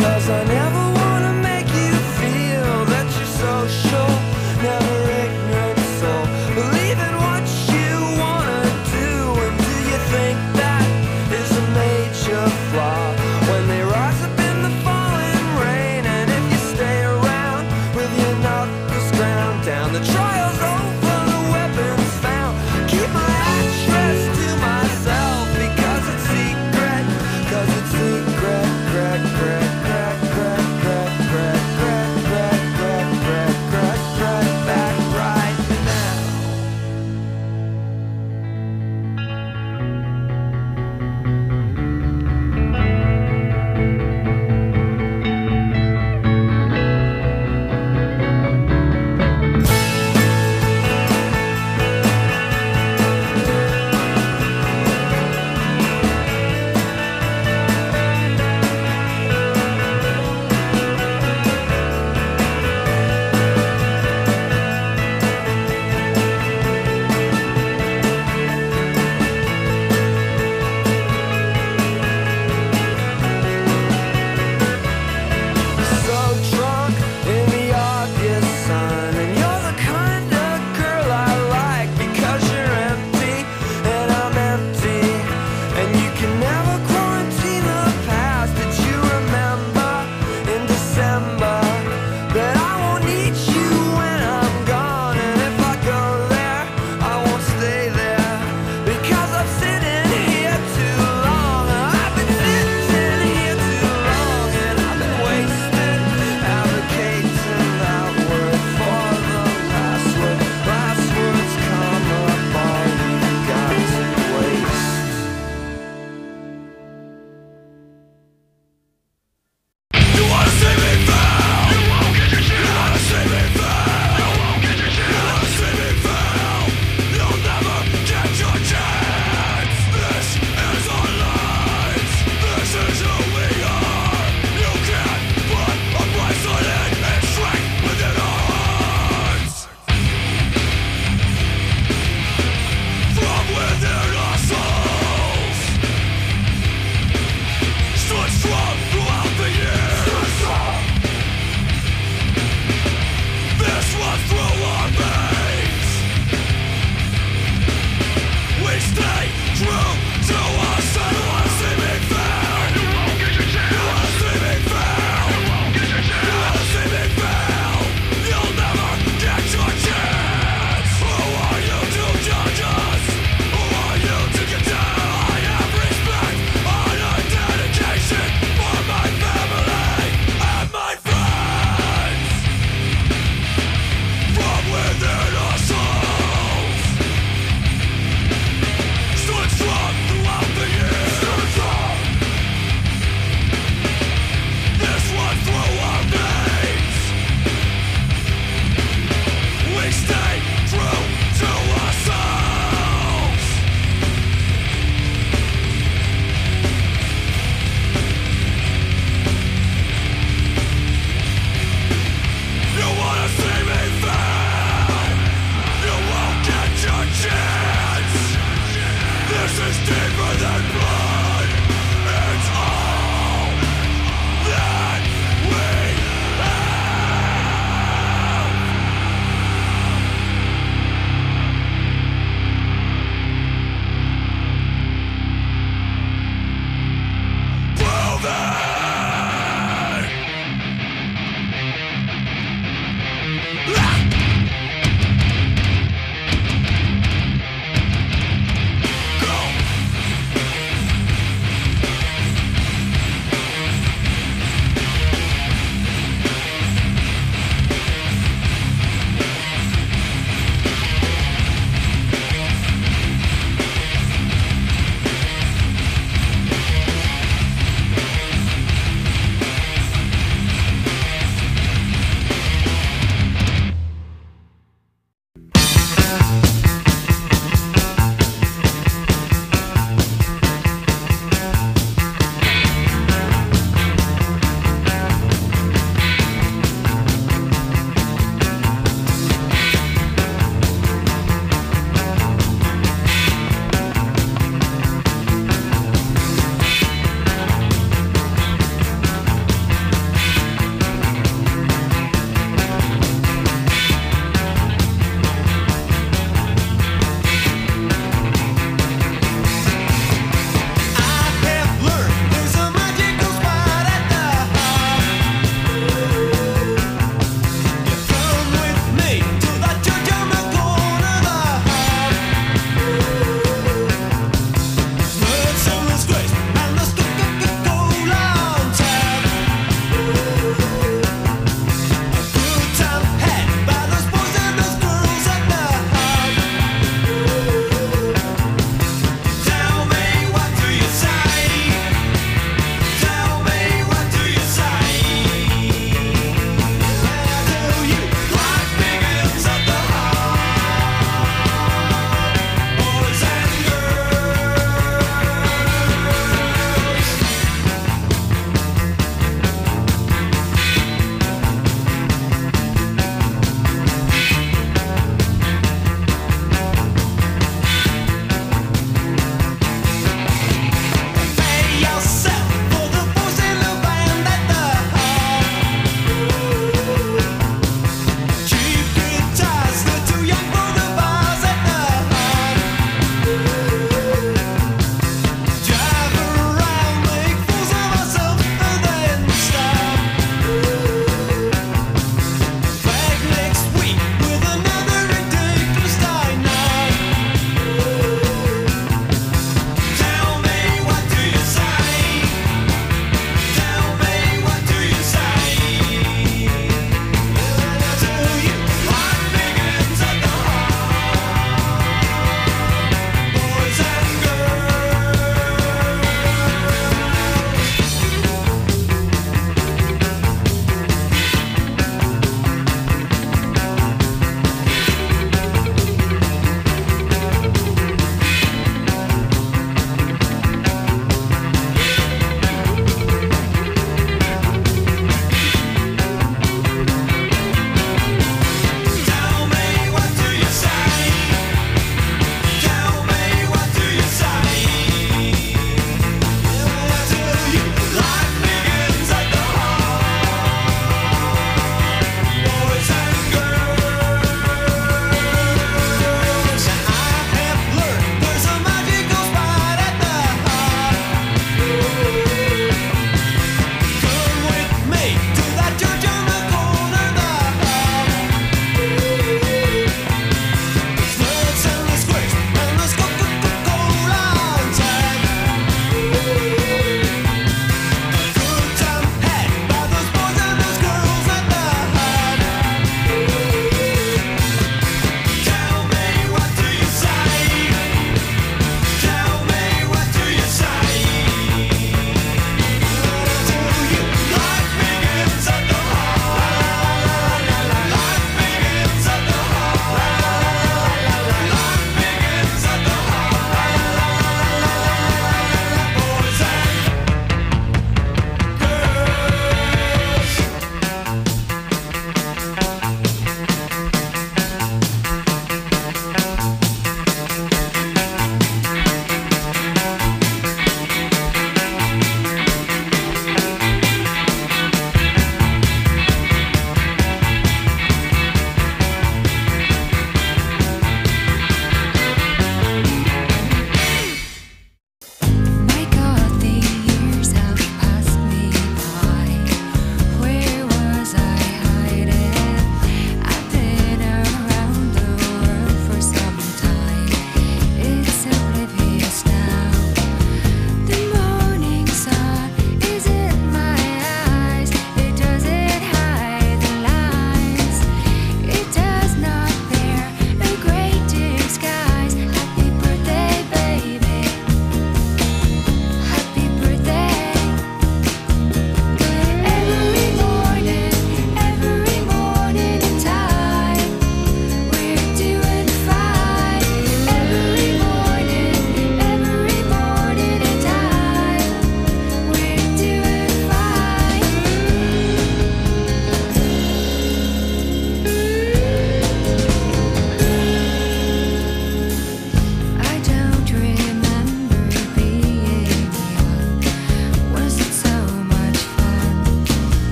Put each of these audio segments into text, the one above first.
'cause I never wanna make you feel that you're so sure, never ignorant soul, believe in what you wanna do. And do you think that is a major flaw when they rise up in the falling rain? And if you stay around with your knuckles ground down, the trial's over, the weapon's found. Keep my address to myself because it's secret, 'cause it's secret, crack, crack, crack, crack.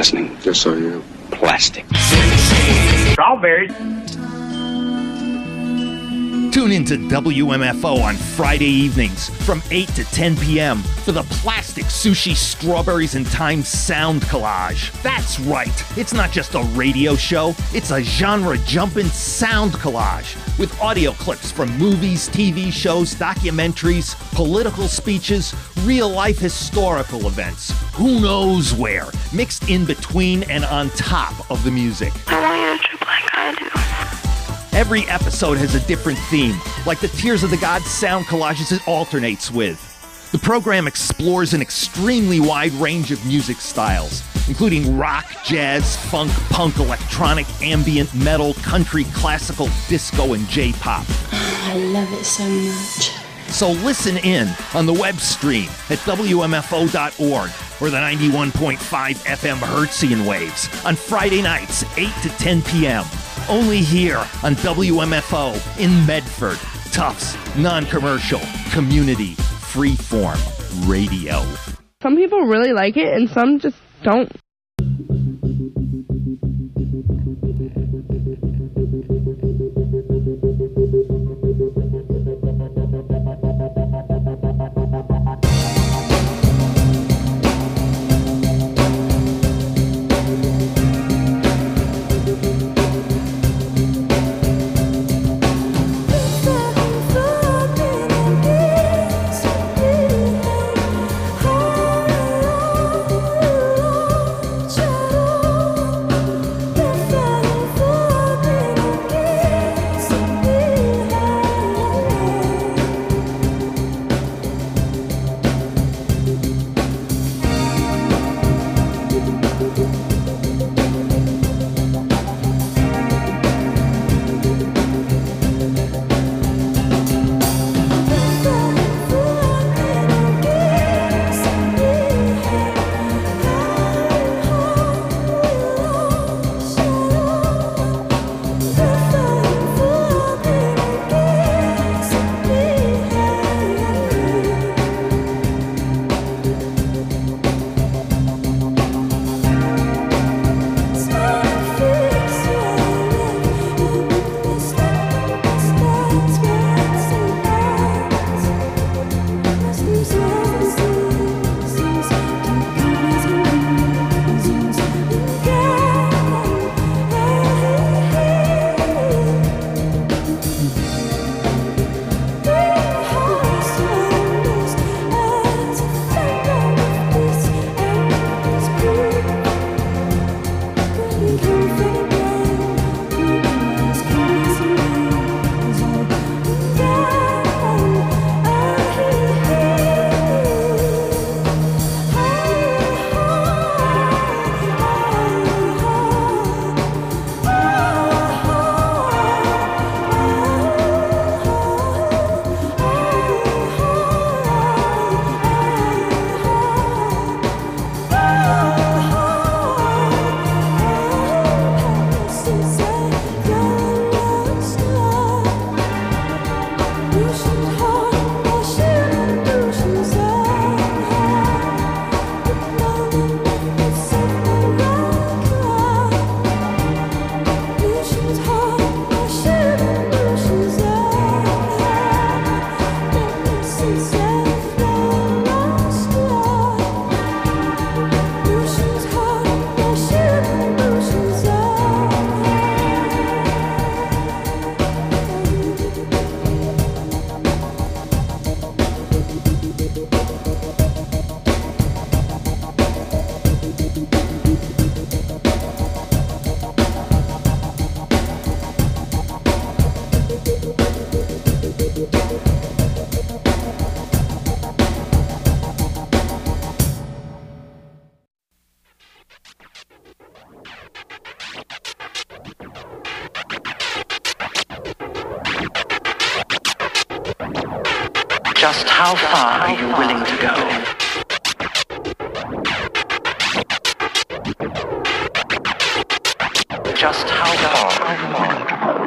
listening? Yes, I am. Plastic. Strawberries. Tune into WMFO on Friday evenings from 8 to 10 p.m. for the Plastic Sushi Strawberries and Time Sound Collage. That's right, it's not just a radio show, it's a genre-jumping sound collage with audio clips from movies, TV shows, documentaries, political speeches, real-life historical events, who knows where, mixed in between and on top of the music. I want you to trip like I do. Every episode has a different theme, like the Tears of the Gods sound collages it alternates with. The program explores an extremely wide range of music styles, including rock, jazz, funk, punk, electronic, ambient, metal, country, classical, disco, and J-pop. I love it so much. So listen in on the web stream at WMFO.org or the 91.5 FM Hertzian waves on Friday nights, 8 to 10 p.m. Only here on WMFO in Medford. Tufts, non-commercial, community, freeform radio. Some people really like it and some just don't. Just how far are you willing to go? Just how far are you willing to go?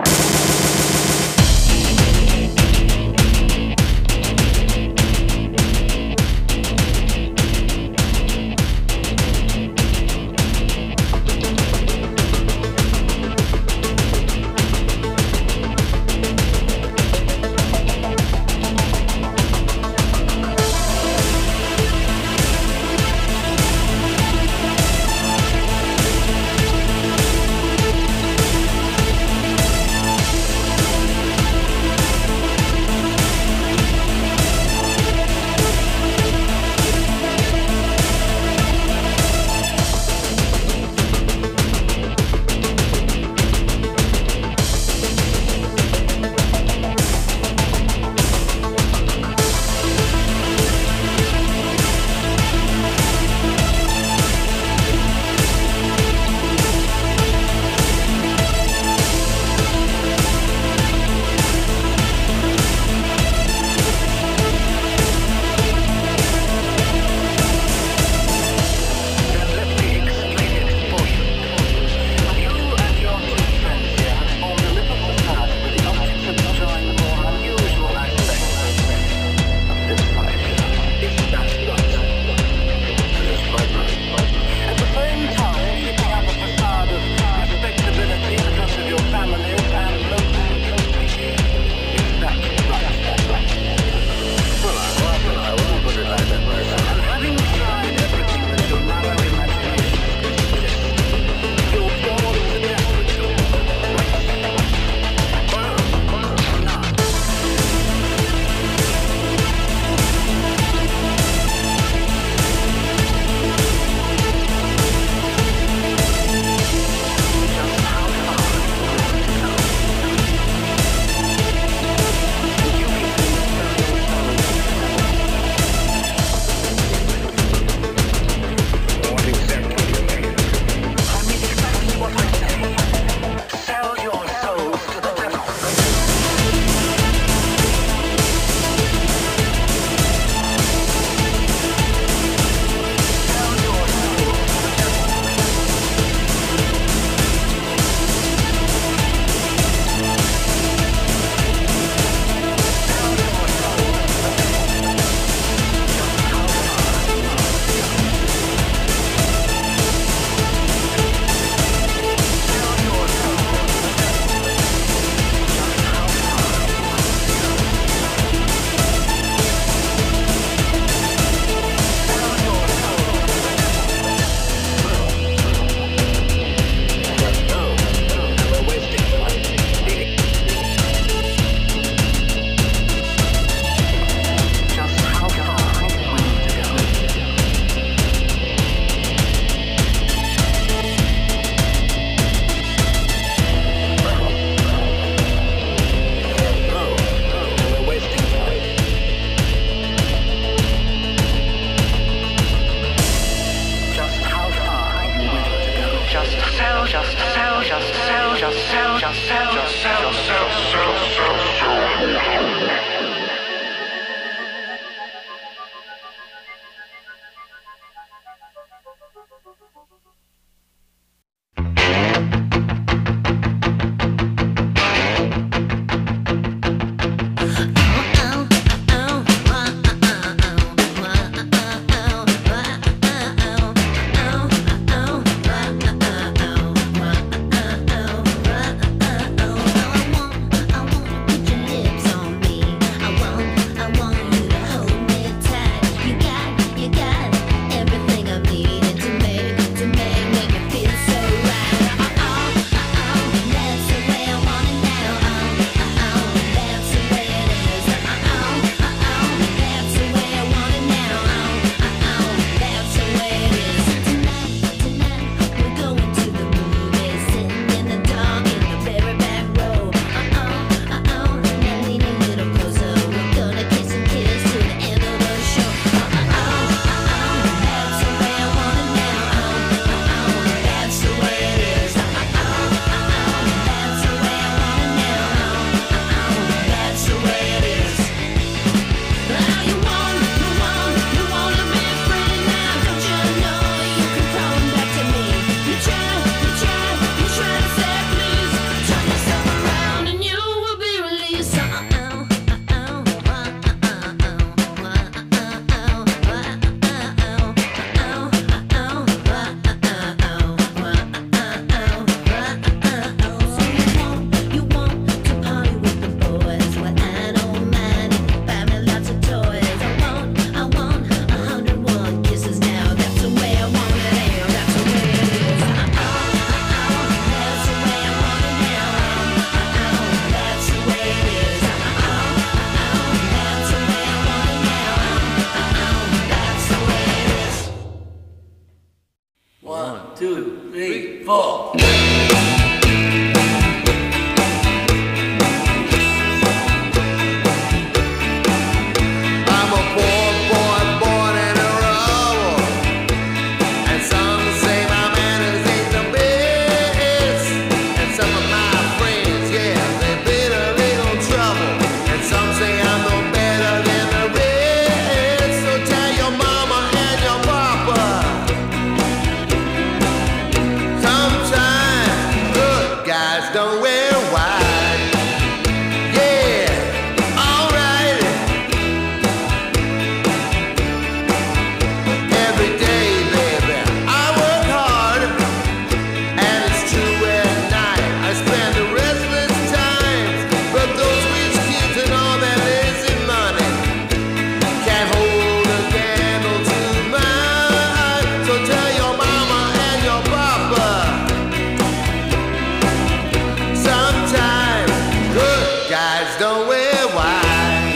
guys don't wear white.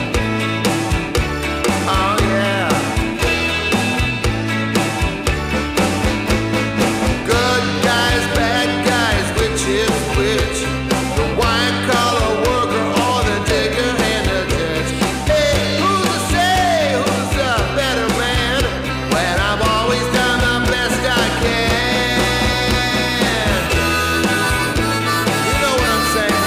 Oh yeah. Good guys, bad guys, which is which? The white collar worker or the digger and the ditch? Hey, who's to say who's a better man when I've always done the best I can? You know what I'm saying?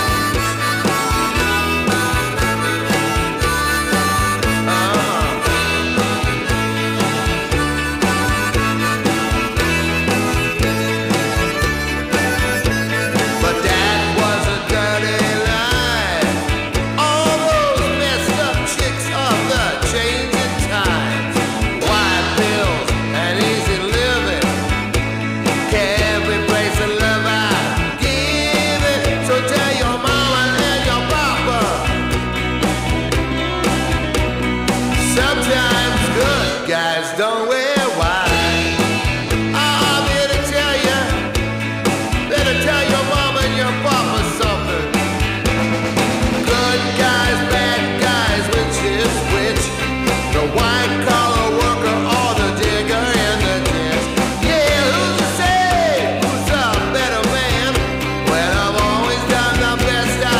But that was a dirty lie. All those messed up chicks of the changing times. White pills and easy living can't replace the love I give it. So tell your mama and your papa. Sometimes good guys don't wear white. I'm here to tell you. Better tell your mama and your papa something. Good guys, bad guys, which is which? The white collar worker or the digger in the ditch? Yeah, who's to say who's a better man when I've always done the best I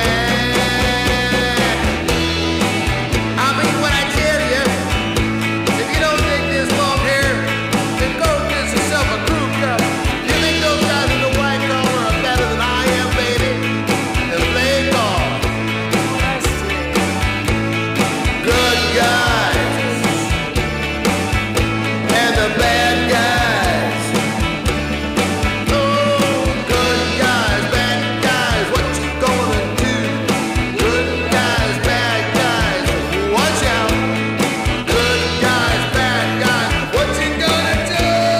can? I mean, when I tell you, if you don't think this long hair, then go get yourself a crew cut. You think those guys in the white collar are better than I am, baby? Then play ball. Good guys and the bad guys. Oh, good guys, bad guys, what you gonna do? Good guys, bad guys, watch out. Good guys, bad guys, what you gonna do?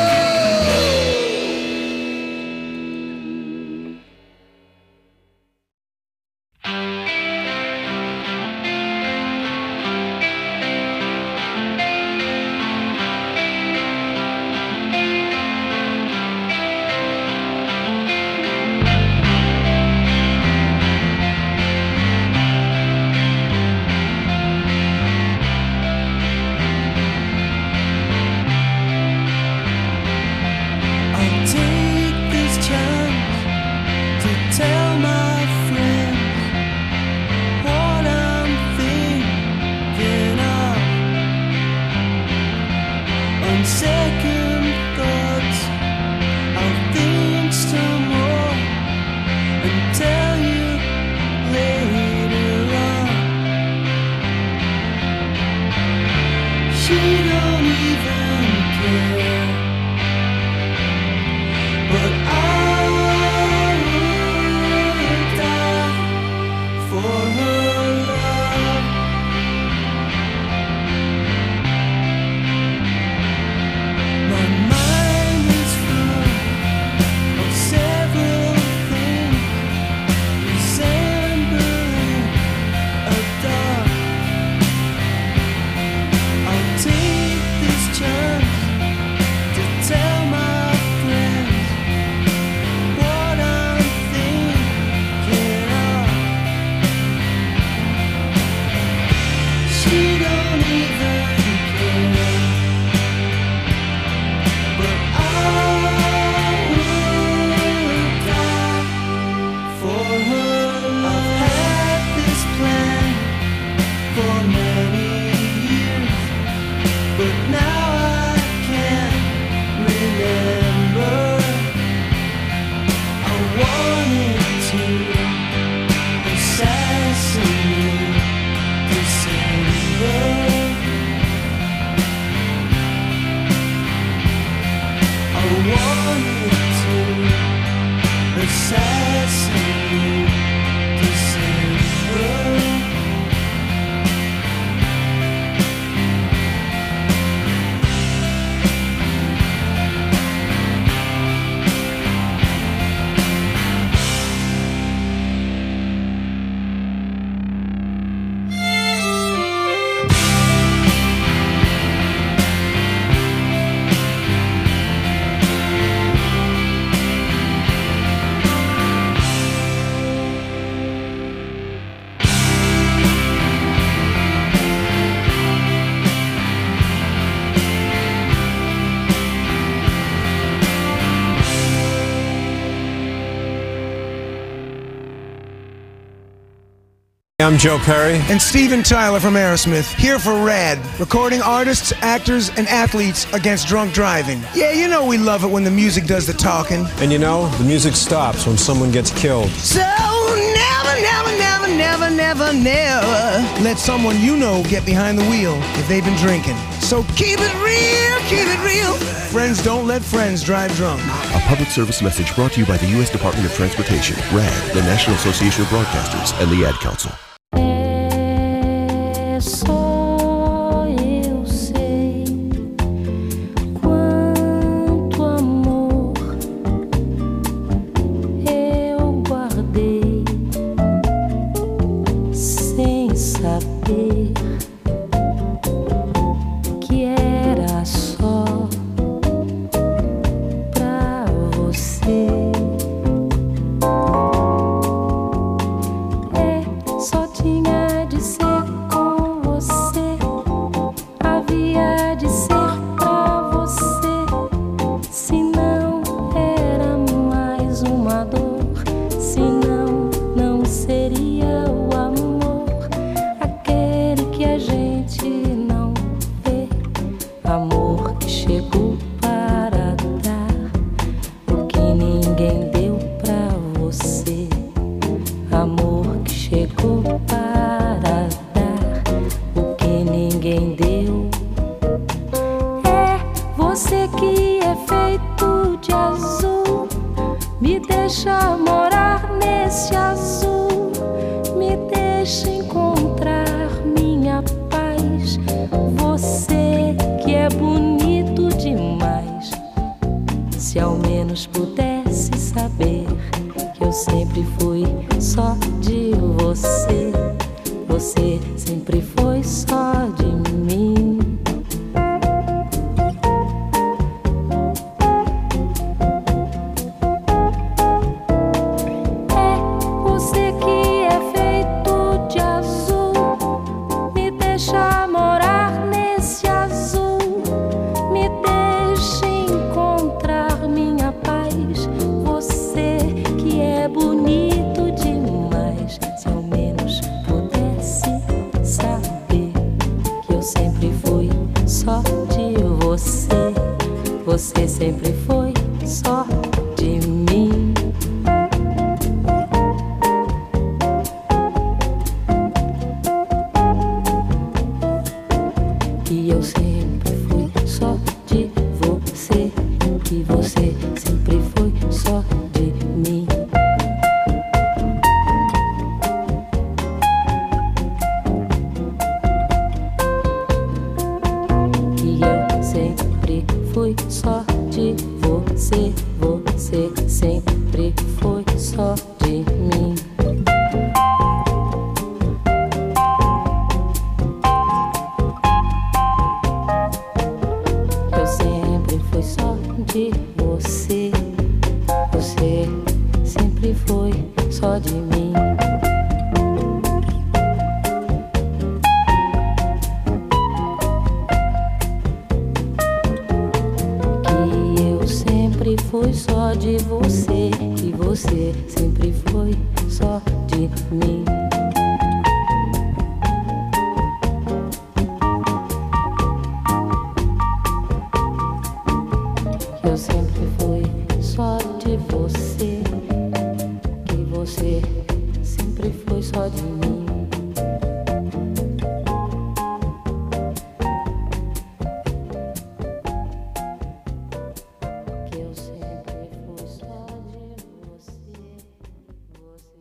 I'll take this chance to tell my friends what I'm thinking of. On second thoughts, I'll think some more and tell you later on. She don't even care. But I would die for her love. My mind is full of several things resembling a dog. I'll take this chance to tell my friends what I'm thinking of. I'm Joe Perry. And Steven Tyler from Aerosmith, here for RAD, recording artists, actors, and athletes against drunk driving. Yeah, you know we love it when the music does the talking. And you know, the music stops when someone gets killed. So never, never, never, never, never, never let someone you know get behind the wheel if they've been drinking. So keep it real, keep it real. Friends don't let friends drive drunk. A public service message brought to you by the U.S. Department of Transportation, RAD, the National Association of Broadcasters, and the Ad Council. Você sempre foi só de mim. E eu sempre fui só de você. E você sempre foi só de mim. E eu sempre fui só de você. Você sempre foi só de mim. Eu sempre fui só de você. Você sempre foi só de mim. Que eu sempre fui só de você. Que você sempre foi só de mim. Eu sempre fui só de você. Que você sempre foi só de mim. Que eu sempre fui só de você. Você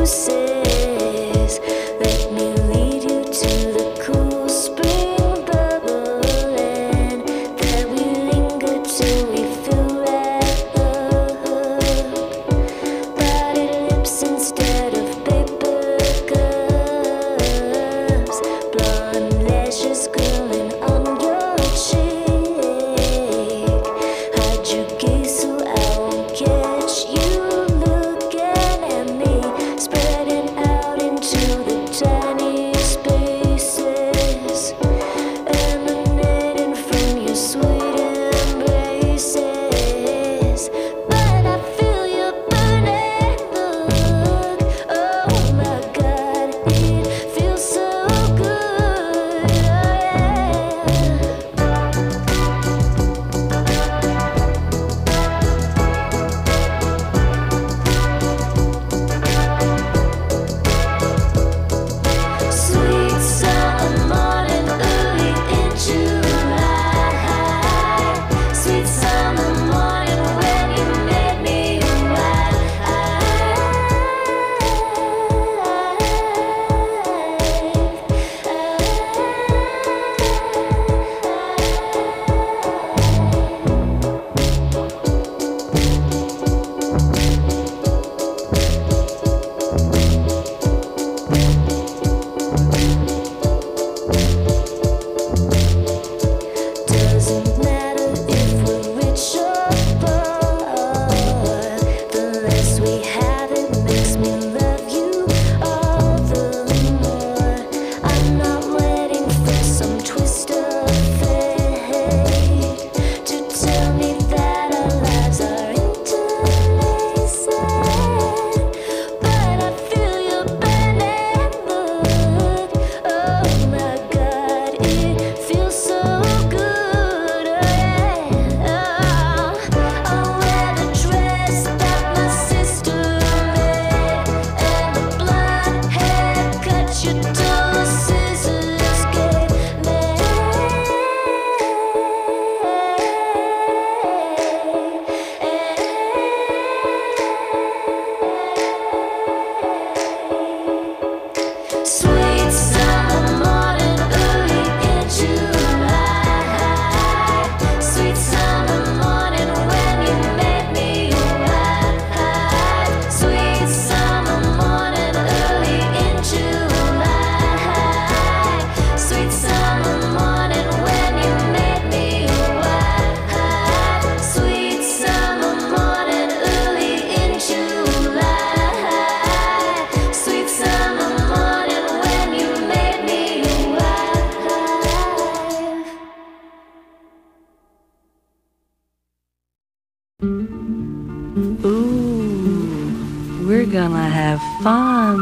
We're gonna have fun.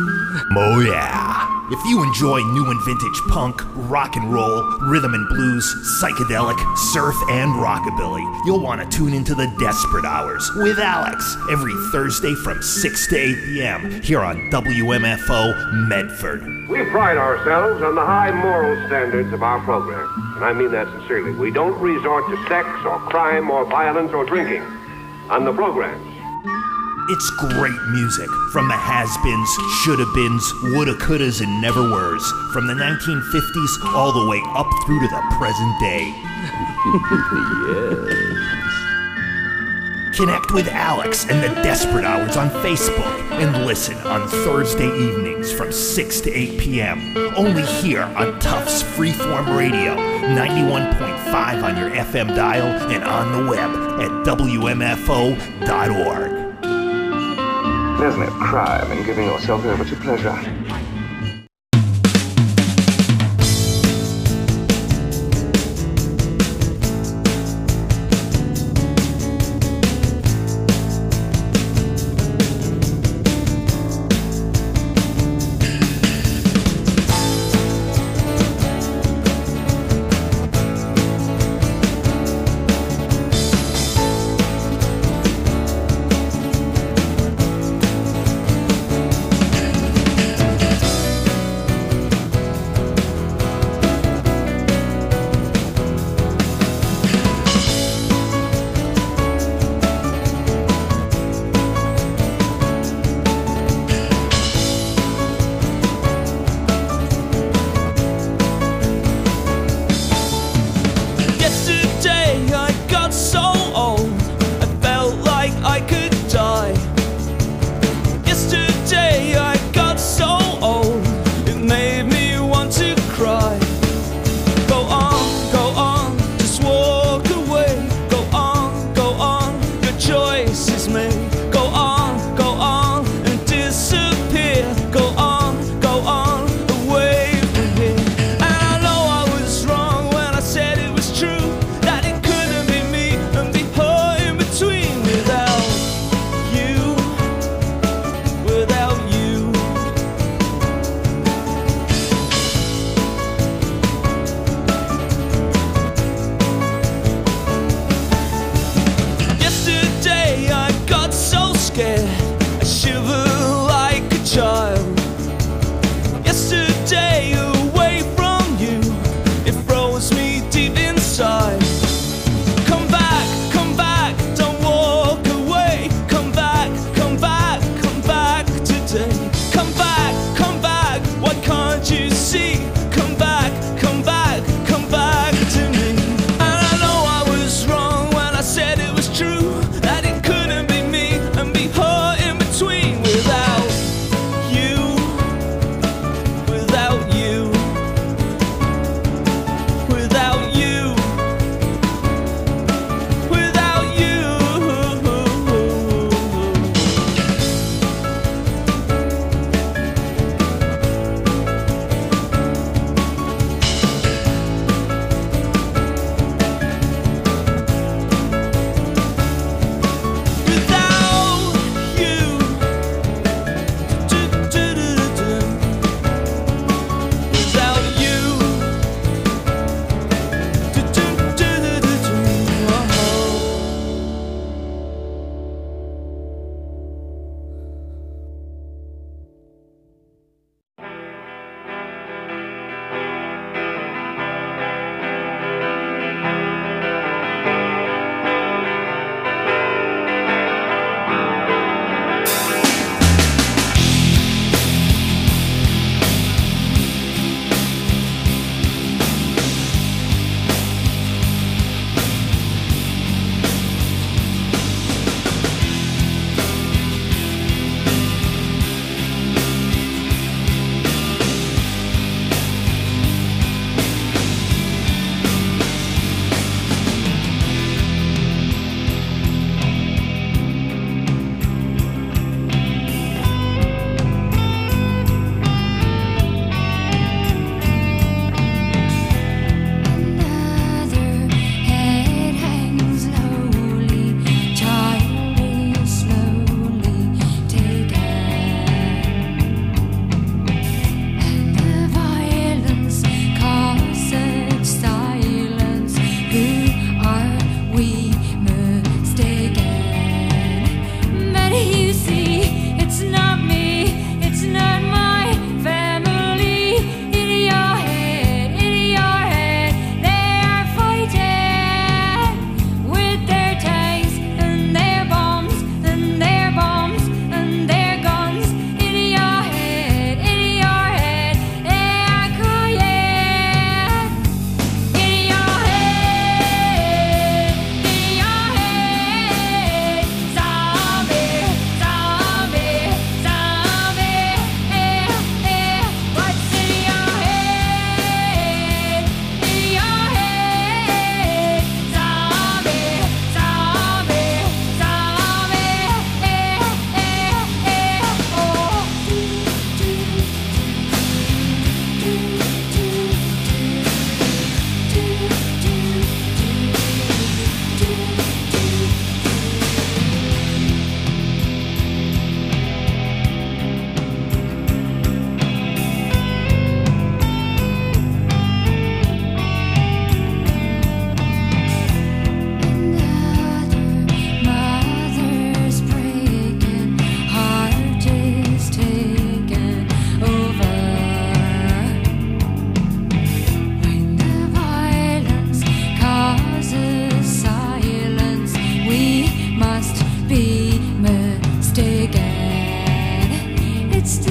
Oh yeah. If you enjoy new and vintage punk, rock and roll, rhythm and blues, psychedelic, surf, and rockabilly, you'll want to tune into the Desperate Hours with Alex every Thursday from 6 to 8 p.m. here on WMFO Medford. We pride ourselves on the high moral standards of our program, and I mean that sincerely. We don't resort to sex or crime or violence or drinking on the programs. It's great music from the has-beens, shoulda-beens, woulda-couldas, and never-weres, from the 1950s all the way up through to the present day. Yes. Connect with Alex and the Desperate Hours on Facebook and listen on Thursday evenings from 6 to 8 p.m. Only here on Tufts Freeform Radio, 91.5 on your FM dial and on the web at WMFO.org. There's no crime in giving yourself over to pleasure.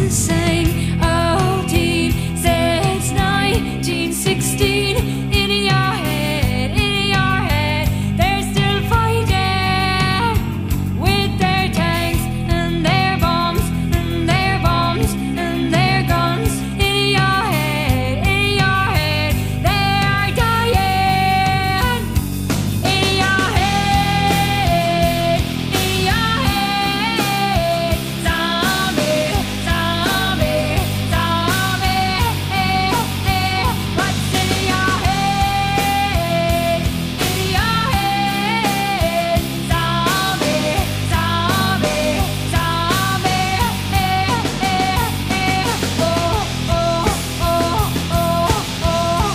the same old team since 1916. In your head, they're still fighting with their tanks and their bombs and their bombs and their guns. In your head, they are dying. In your head, zombie, zombie, zombie. What's in your head? In your head, zombie, zombie, zombie. Oh, oh, oh, oh, oh,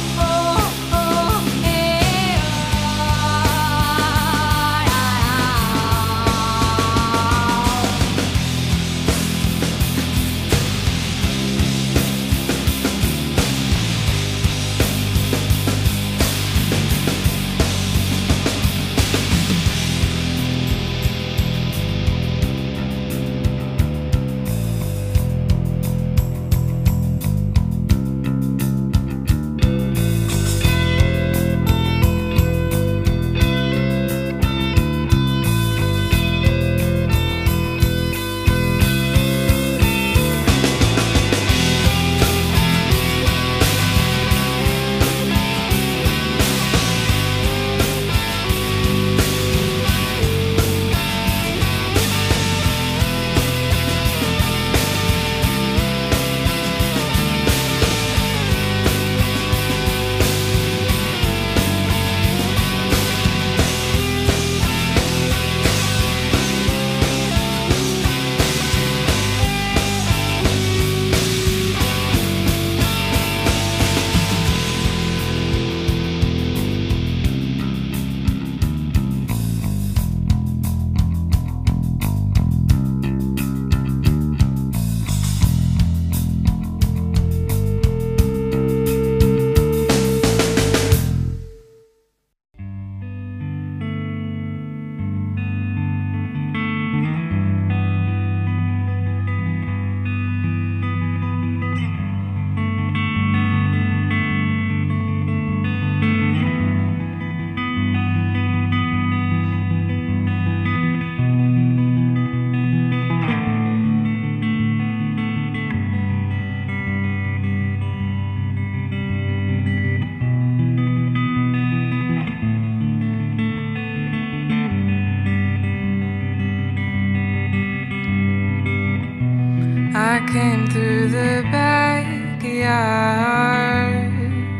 I came through the backyard.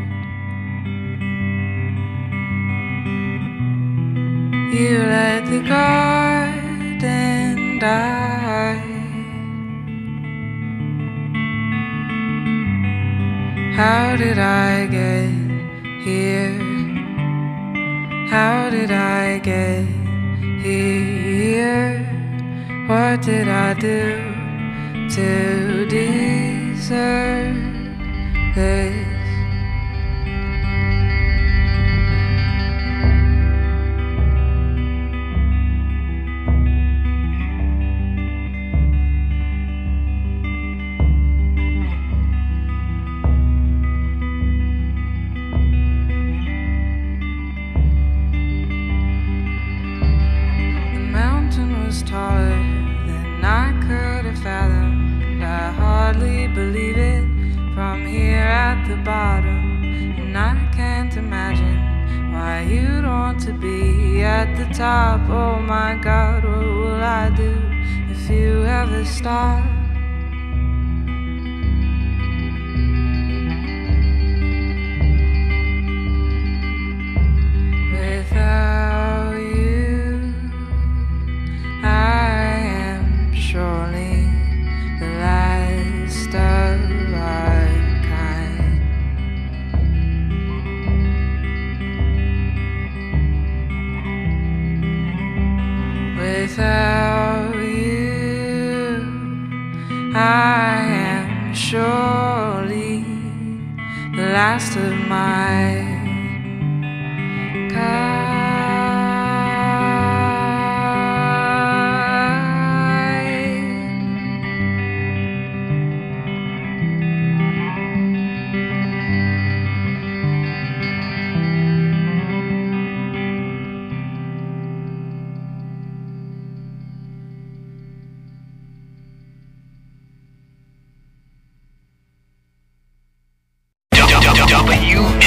You let the garden die. How did I get here? How did I get here? What did I do to deserve this? The mountain was taller than I could have fathomed. I hardly believe it from here at the bottom. And I can't imagine why you'd want to be at the top. Oh my God, what will I do if you ever stop? Without you, I am surely the last of our kind. Without you, I am surely the last of my kind. You